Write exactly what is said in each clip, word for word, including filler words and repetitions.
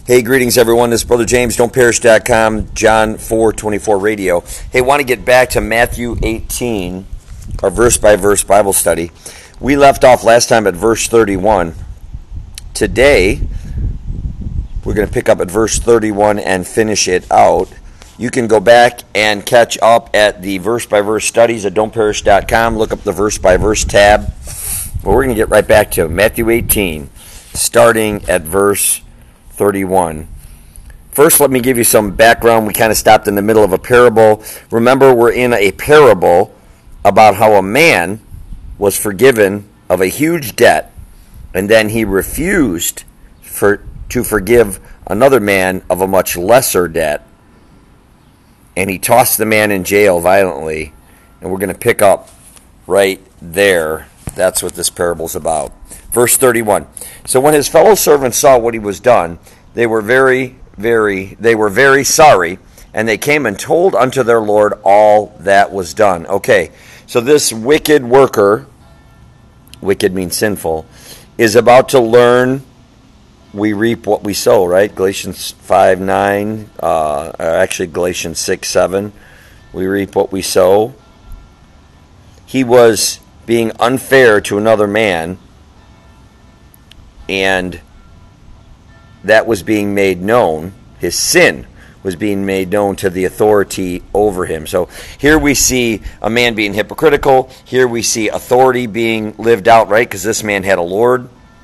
Hey, greetings everyone. This is Brother James, don't perish dot com, John four twenty-four radio. Hey, want to get back to Matthew eighteen, our verse-by-verse Bible study. We left off last time at verse thirty-one. Today, we're going to pick up at verse thirty-one and finish it out. You can go back and catch up at the verse-by-verse studies at don't perish dot com. Look up the verse-by-verse tab. But we're going to get right back to Matthew eighteen, starting at verse thirty-one. First, let me give you some background. We kind of stopped in the middle of a parable. Remember, we're in a parable about how a man was forgiven of a huge debt, and then he refused for, to forgive another man of a much lesser debt, and he tossed the man in jail violently, and we're going to pick up right there. That's what this parable's about. Verse thirty-one. So when his fellow servants saw what he was done, they were very, very, they were very sorry, and they came and told unto their Lord all that was done. Okay, so this wicked worker, wicked means sinful, is about to learn we reap what we sow, right? Galatians five nine, uh, actually Galatians six seven, we reap what we sow. He was being unfair to another man, and that was being made known. His sin was being made known to the authority over him. So here we see a man being hypocritical. Here we see authority being lived out, right? Because this man had a Lord.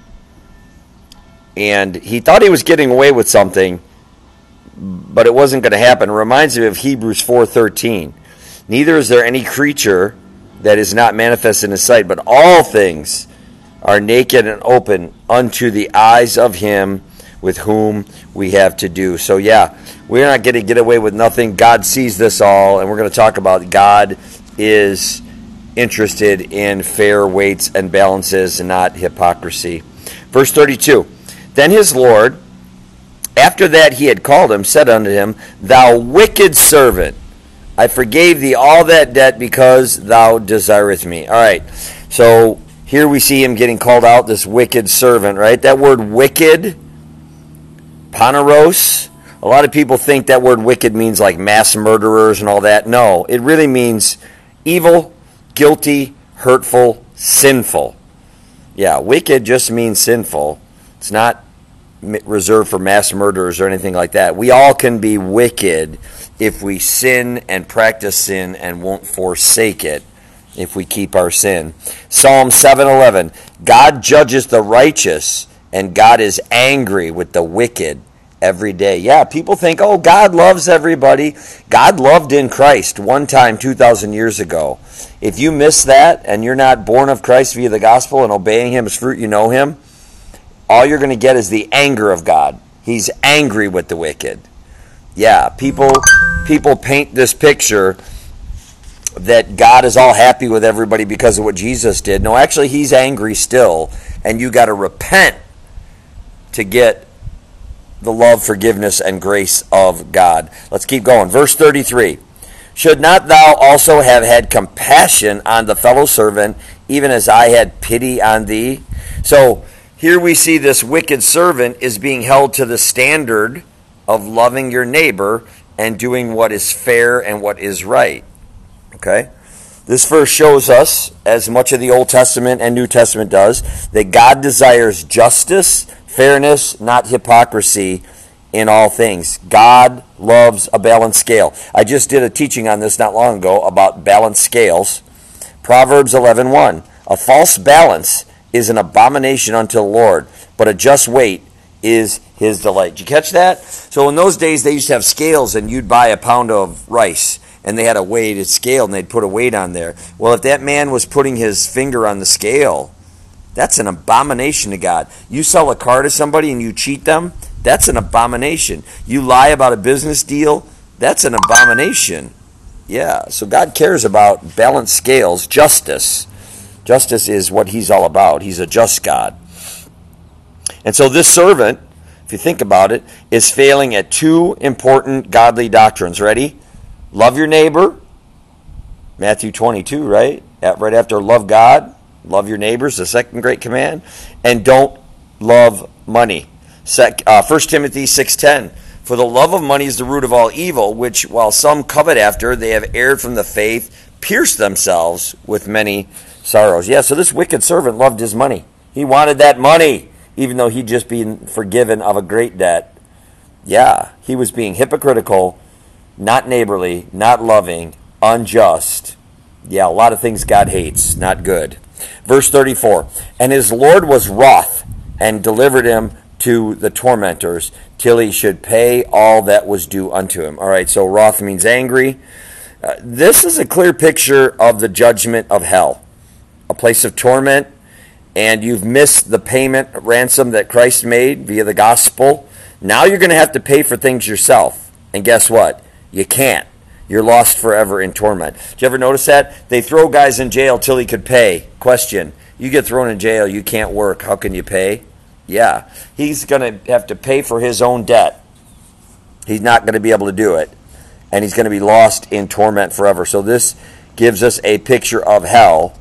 And he thought he was getting away with something, but it wasn't going to happen. It reminds me of Hebrews four thirteen. Neither is there any creature that is not manifest in his sight, but all things are naked and open unto the eyes of him with whom we have to do. So yeah, we're not going to get away with nothing. God sees this all, and we're going to talk about God is interested in fair weights and balances and not hypocrisy. Verse thirty-two. Then his Lord, after that he had called him, said unto him, Thou wicked servant, I forgave thee all that debt because thou desirest me. All right, so here we see him getting called out, this wicked servant, right? That word wicked, paneros, a lot of people think that word wicked means like mass murderers and all that. No, it really means evil, guilty, hurtful, sinful. Yeah, wicked just means sinful. It's not reserved for mass murderers or anything like that. We all can be wicked if we sin and practice sin and won't forsake it if we keep our sin. Psalm seven eleven, God judges the righteous, and God is angry with the wicked every day. Yeah, people think, oh, God loves everybody. God loved in Christ one time two thousand years ago. If you miss that and you're not born of Christ via the gospel and obeying him as fruit, you know him, all you're going to get is the anger of God. He's angry with the wicked. Yeah, people people paint this picture that God is all happy with everybody because of what Jesus did. No, actually, he's angry still, and you got to repent to get the love, forgiveness, and grace of God. Let's keep going. Verse thirty-three. Should not thou also have had compassion on the fellow servant, even as I had pity on thee? So, here we see this wicked servant is being held to the standard of loving your neighbor and doing what is fair and what is right. Okay? This verse shows us, as much of the Old Testament and New Testament does, that God desires justice, fairness, not hypocrisy in all things. God loves a balanced scale. I just did a teaching on this not long ago about balanced scales. Proverbs eleven one. A false balance is an abomination unto the Lord, but a just weight is his delight. Did you catch that? So in those days, they used to have scales, and you'd buy a pound of rice, and they had a weighted scale, and they'd put a weight on there. Well, if that man was putting his finger on the scale, that's an abomination to God. You sell a car to somebody and you cheat them, that's an abomination. You lie about a business deal, that's an abomination. Yeah, so God cares about balanced scales, justice. Justice is what he's all about. He's a just God. And so this servant, if you think about it, is failing at two important godly doctrines. Ready? Love your neighbor. Matthew twenty-two, right? At, right after love God, love your neighbors, the second great command. And don't love money. Sec, uh, First Timothy six ten. For the love of money is the root of all evil, which while some covet after, they have erred from the faith, pierced themselves with many sorrows. Yeah, so this wicked servant loved his money. He wanted that money, even though he'd just been forgiven of a great debt. Yeah, he was being hypocritical, not neighborly, not loving, unjust. Yeah, a lot of things God hates, not good. Verse thirty-four, and his Lord was wroth and delivered him to the tormentors till he should pay all that was due unto him. All right, so wroth means angry. Uh, this is a clear picture of the judgment of hell, a place of torment, and you've missed the payment ransom that Christ made via the gospel. Now you're going to have to pay for things yourself. And guess what? You can't. You're lost forever in torment. Did you ever notice that? They throw guys in jail till he could pay. Question, you get thrown in jail, you can't work. How can you pay? Yeah, he's going to have to pay for his own debt. He's not going to be able to do it. And he's going to be lost in torment forever. So this gives us a picture of hell.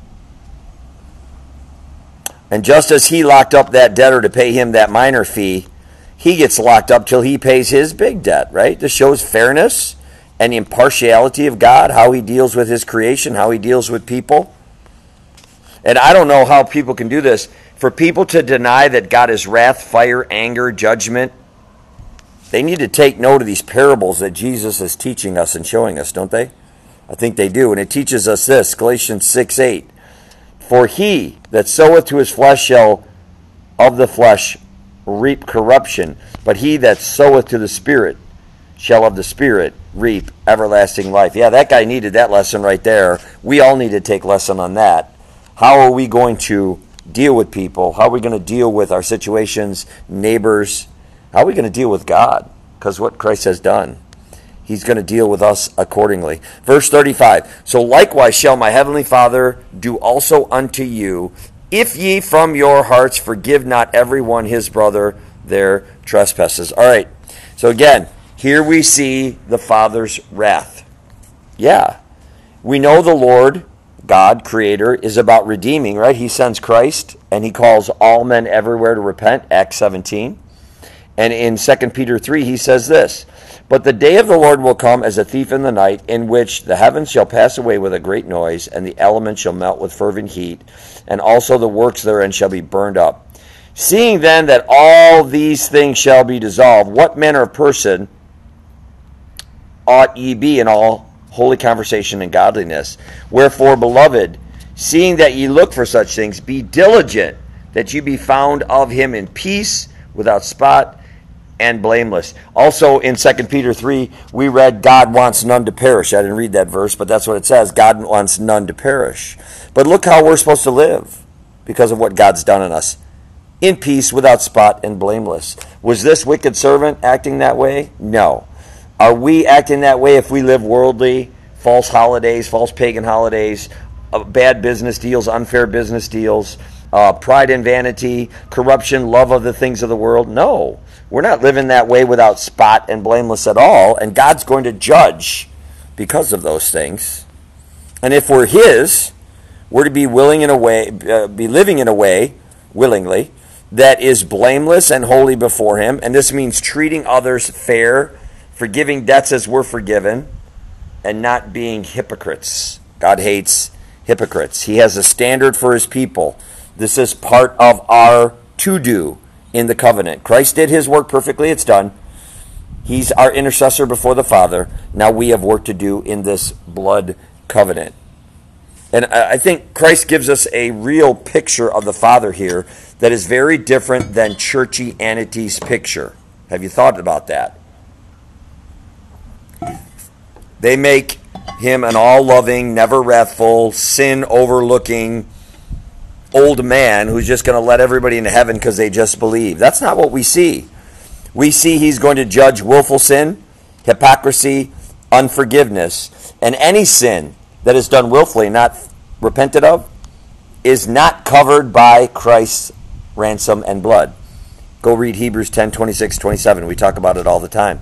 And just as he locked up that debtor to pay him that minor fee, he gets locked up till he pays his big debt, right? This shows fairness and the impartiality of God, how he deals with his creation, how he deals with people. And I don't know how people can do this. For people to deny that God is wrath, fire, anger, judgment, they need to take note of these parables that Jesus is teaching us and showing us, don't they? I think they do. And it teaches us this, Galatians six eight. For he that soweth to his flesh shall of the flesh reap corruption, but he that soweth to the Spirit shall of the Spirit reap everlasting life. Yeah, that guy needed that lesson right there. We all need to take lesson on that. How are we going to deal with people? How are we going to deal with our situations, neighbors? How are we going to deal with God? Because what Christ has done, he's going to deal with us accordingly. Verse thirty-five, so likewise shall my heavenly Father do also unto you, if ye from your hearts forgive not every one his brother their trespasses. All right, so again, here we see the Father's wrath. Yeah, we know the Lord God, Creator, is about redeeming, right? He sends Christ, and he calls all men everywhere to repent, Acts seventeen. And in Second Peter three, he says this, but the day of the Lord will come as a thief in the night, in which the heavens shall pass away with a great noise, and the elements shall melt with fervent heat, and also the works therein shall be burned up. Seeing then that all these things shall be dissolved, what manner of person ought ye be in all holy conversation and godliness? Wherefore, beloved, seeing that ye look for such things, be diligent that ye be found of him in peace, without spot, and blameless. Also in Second Peter three, we read, God wants none to perish. I didn't read that verse, but that's what it says. God wants none to perish. But look how we're supposed to live because of what God's done in us. In peace, without spot, and blameless. Was this wicked servant acting that way? No. Are we acting that way if we live worldly, false holidays, false pagan holidays, uh, bad business deals, unfair business deals, uh, pride and vanity, corruption, love of the things of the world? No. We're not living that way without spot and blameless at all, and God's going to judge because of those things. And if we're his, we're to be willing in a way, uh, be living in a way, willingly, that is blameless and holy before him. And this means treating others fair, forgiving debts as we're forgiven, and not being hypocrites. God hates hypocrites. He has a standard for his people. This is part of our to-do in the covenant. Christ did his work perfectly. It's done. He's our intercessor before the Father. Now we have work to do in this blood covenant. And I think Christ gives us a real picture of the Father here that is very different than churchianity's picture. Have you thought about that? They make him an all-loving, never wrathful, sin-overlooking old man who's just going to let everybody into heaven because they just believe. That's not what we see. We see he's going to judge willful sin, hypocrisy, unforgiveness, and any sin that is done willfully, not repented of, is not covered by Christ's ransom and blood. Go read Hebrews ten, twenty-six, twenty-seven. We talk about it all the time.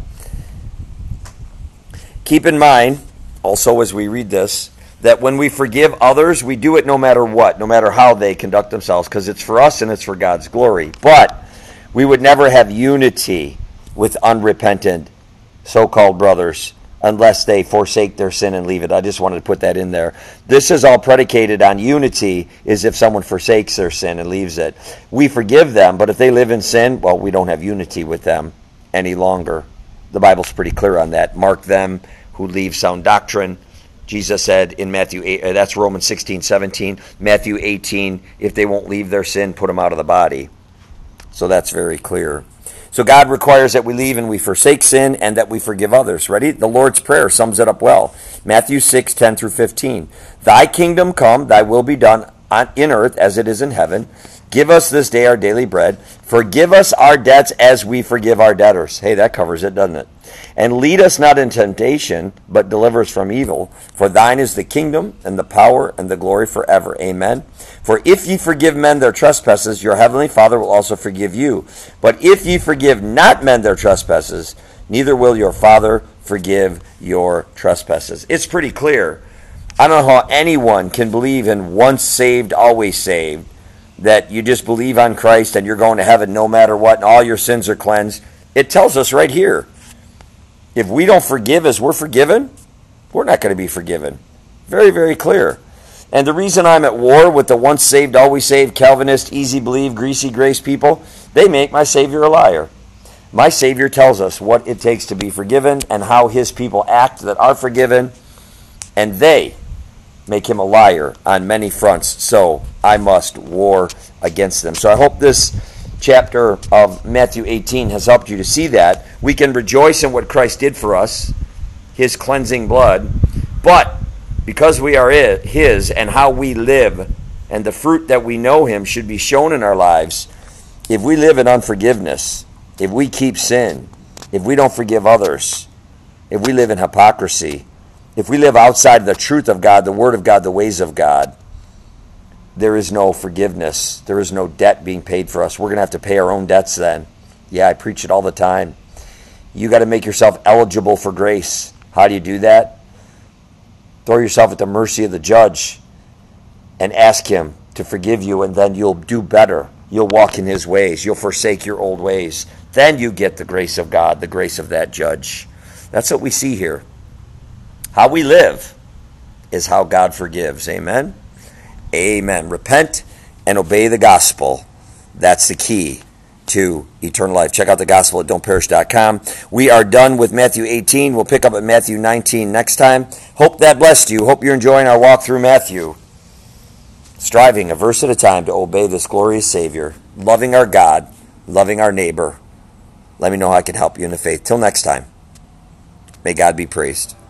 Keep in mind, also as we read this, that when we forgive others, we do it no matter what, no matter how they conduct themselves, because it's for us and it's for God's glory. But We would never have unity with unrepentant so-called brothers unless they forsake their sin and leave it. I just wanted to put that in there. This is all predicated on unity, is if someone forsakes their sin and leaves it. We forgive them, but if they live in sin, well, we don't have unity with them any longer. The Bible's pretty clear on that. Mark them who leave sound doctrine. Jesus said in Matthew eight, that's Romans sixteen, seventeen. Matthew eighteen, if they won't leave their sin, put them out of the body. So that's very clear. So God requires that we leave and we forsake sin and that we forgive others. Ready? The Lord's Prayer sums it up well. Matthew six, ten through fifteen. Thy kingdom come, thy will be done on, in earth as it is in heaven. Give us this day our daily bread. Forgive us our debts as we forgive our debtors. Hey, that covers it, doesn't it? And lead us not in temptation, but deliver us from evil. For thine is the kingdom and the power and the glory forever. Amen. For if ye forgive men their trespasses, your heavenly Father will also forgive you. But if ye forgive not men their trespasses, neither will your Father forgive your trespasses. It's pretty clear. I don't know how anyone can believe in once saved, always saved, that you just believe on Christ and you're going to heaven no matter what, and all your sins are cleansed. It tells us right here, if we don't forgive as we're forgiven, we're not going to be forgiven. Very, very clear. And the reason I'm at war with the once saved, always saved, Calvinist, easy believe, greasy grace people, they make my Savior a liar. My Savior tells us what it takes to be forgiven and how his people act that are forgiven, and they make him a liar on many fronts. So I must war against them. So I hope this chapter of Matthew eighteen has helped you to see that. We can rejoice in what Christ did for us, his cleansing blood, but because we are his and how we live and the fruit that we know him should be shown in our lives. If we live in unforgiveness, if we keep sin, if we don't forgive others, if we live in hypocrisy, if we live outside the truth of God, the word of God, the ways of God, there is no forgiveness. There is no debt being paid for us. We're going to have to pay our own debts then. Yeah, I preach it all the time. You got to make yourself eligible for grace. How do you do that? Throw yourself at the mercy of the judge and ask him to forgive you, and then you'll do better. You'll walk in his ways. You'll forsake your old ways. Then you get the grace of God, the grace of that judge. That's what we see here. How we live is how God forgives. Amen? Amen. Repent and obey the gospel. That's the key to eternal life. Check out the gospel at don't perish dot com. We are done with Matthew eighteen. We'll pick up at Matthew nineteen next time. Hope that blessed you. Hope you're enjoying our walk through Matthew. Striving a verse at a time to obey this glorious Savior. Loving our God. Loving our neighbor. Let me know how I can help you in the faith. Till next time. May God be praised.